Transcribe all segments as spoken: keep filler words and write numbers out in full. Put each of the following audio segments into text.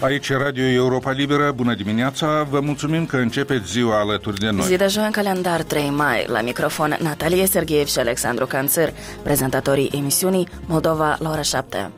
Aici Radio Europa Liberă, bună dimineața, vă mulțumim că începeți ziua alături de noi. Zi de joi în calendar, trei mai, la microfon Natalie Sergheev și Alexandru Canțăr, prezentatorii emisiunii Moldova la ora șapte.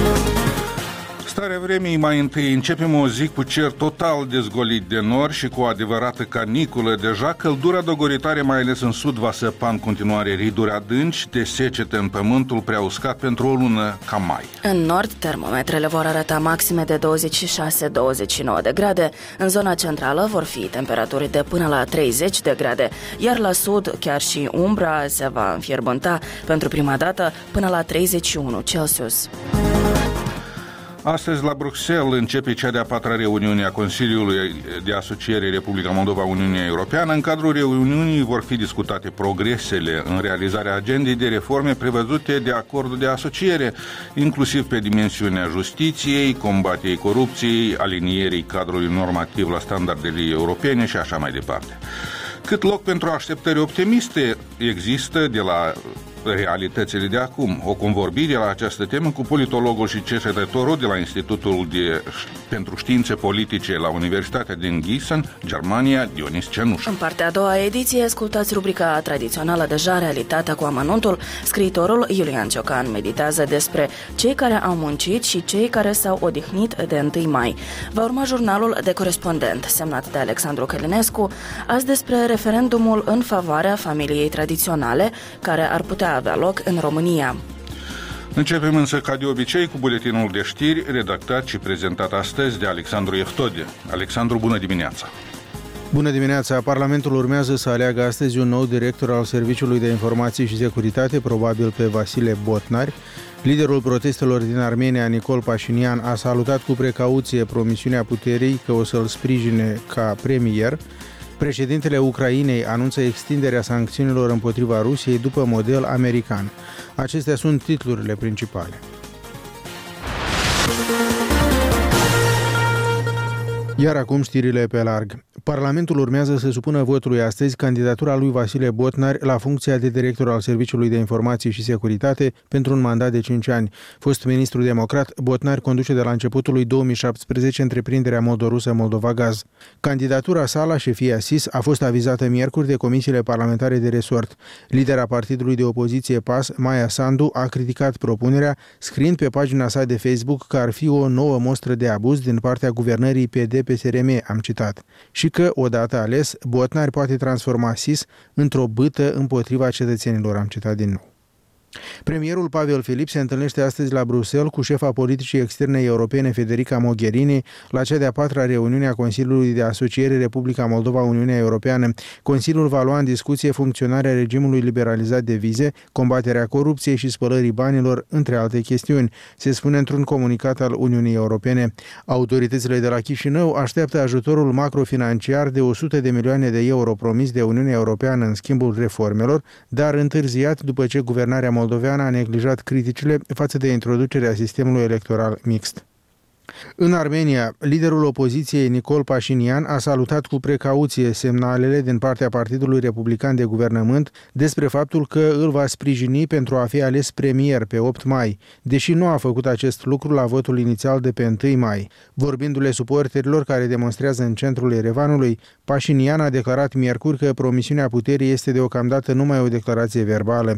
Starea vremii, mai întâi începem o zi cu cer total dezgolit de nori și cu o adevărată caniculă. Deja căldura dogoritoare, mai ales în sud, va săpa în continuare riduri adânci de secetă în pământul prea uscat pentru o lună ca mai. În nord, termometrele vor arăta maxime de douăzeci și șase - douăzeci și nouă de grade. În zona centrală vor fi temperaturi de până la treizeci de grade, iar la sud chiar și umbra se va înfierbânta pentru prima dată până la treizeci și unu Celsius. Astăzi la Bruxelles începe cea de-a patra reuniune a Consiliului de Asociere Republica Moldova-Uniunea Europeană. În cadrul reuniunii vor fi discutate progresele în realizarea agendei de reforme prevăzute de acordul de asociere, inclusiv pe dimensiunea justiției, combaterii corupției, alinierii cadrului normativ la standardele europene și așa mai departe. Cât loc pentru așteptări optimiste există de la realitățile de acum. O convorbire la această temă cu politologul și cercetătorul de la Institutul de pentru Științe Politice la Universitatea din Gießen, Germania, Dionis Cenuș. În partea a doua ediție ascultați rubrica tradițională deja, Realitatea cu amănuntul. Scriitorul Iulian Ciocan meditează despre cei care au muncit și cei care s-au odihnit de întâi mai. Va urma jurnalul de corespondent, semnat de Alexandru Călinescu, azi despre referendumul în favoarea familiei tradiționale, care ar putea avea loc în România. Începem însă, ca de obicei, cu buletinul de știri, redactat și prezentat astăzi de Alexandru Eftode. Alexandru, bună dimineața! Bună dimineața! Parlamentul urmează să aleagă astăzi un nou director al Serviciului de Informații și Securitate, probabil pe Vasile Botnar. Liderul protestelor din Armenia, Nicol Pașinian, a salutat cu precauție promisiunea puterii că o să-l sprijine ca premier. Președintele Ucrainei anunță extinderea sancțiunilor împotriva Rusiei după model american. Acestea sunt titlurile principale. Iar acum știrile pe larg. Parlamentul urmează să supună votului astăzi candidatura lui Vasile Botnar la funcția de director al Serviciului de Informații și Securitate pentru un mandat de cinci ani. Fost ministru democrat, Botnar conduce de la începutul lui două mii șaptesprezece întreprinderea moldorusă Moldovagaz. Candidatura sa la șefia S I S a fost avizată miercuri de comisiile parlamentare de resort. Lidera partidului de opoziție P A S, Maia Sandu, a criticat propunerea, scriind pe pagina sa de Facebook că ar fi o nouă mostră de abuz din partea guvernării P D P S R M, am citat, și că, odată ales, Botnar poate transforma S I S într-o bâtă împotriva cetățenilor, am citat din nou. Premierul Pavel Filip se întâlnește astăzi la Bruxelles cu șefa politicii externe europene Federica Mogherini la cea de-a patra reuniune a Consiliului de Asociere Republica Moldova-Uniunea Europeană. Consiliul va lua în discuție funcționarea regimului liberalizat de vize, combaterea corupției și spălării banilor, între alte chestiuni, se spune într-un comunicat al Uniunii Europene. Autoritățile de la Chișinău așteaptă ajutorul macrofinanciar de o sută de milioane de euro promis de Uniunea Europeană în schimbul reformelor, dar întârziat după ce guvernarea moldoveană a neglijat criticile față de introducerea sistemului electoral mixt. În Armenia, liderul opoziției Nicol Pașinian a salutat cu precauție semnalele din partea Partidului Republican de Guvernământ despre faptul că îl va sprijini pentru a fi ales premier pe opt mai, deși nu a făcut acest lucru la votul inițial de pe întâi mai. Vorbindu-le suporterilor care demonstrează în centrul Erevanului, Pașinian a declarat miercuri că promisiunea puterii este deocamdată numai o declarație verbală.